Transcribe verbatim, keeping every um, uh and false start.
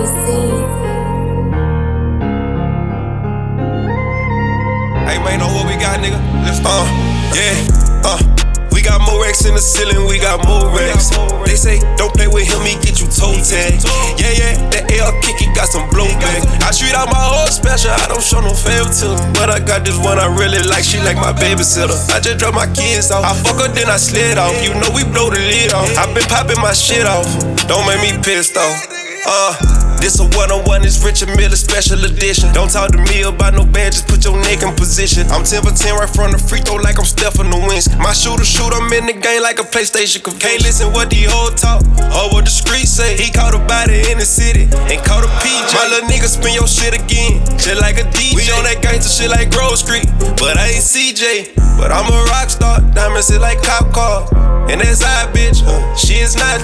Hey man, know what we got, nigga? Let's uh, yeah, uh. We got more racks in the ceiling, we got more racks. They say, don't play with him, he get you toe tag. Yeah, yeah, that L kick, he got some blowback. I treat out my whole special, I don't show no favor to them. But I got this one I really like, she like my babysitter. I just drop my kids off, I fuck her, then I slid off. You know we blow the lid off, I been popping my shit off. Don't make me pissed off. Uh, this a one-on-one, it's Richard Miller special edition. Don't talk to me about no badges, put your neck in position. I'm ten for ten right from the free throw like I'm Stephen Wins. My shooter shoot, I'm in the game like a PlayStation convention. Can't listen what the old talk, or what the streets say. He caught a body in the city, and caught a P J. My little nigga spin your shit again, just like a D J. We on that gangsta shit like Grove Street, but I ain't C J. But I'm a rock star, diamonds sit like cop car. And that's I, bitch, uh, she is not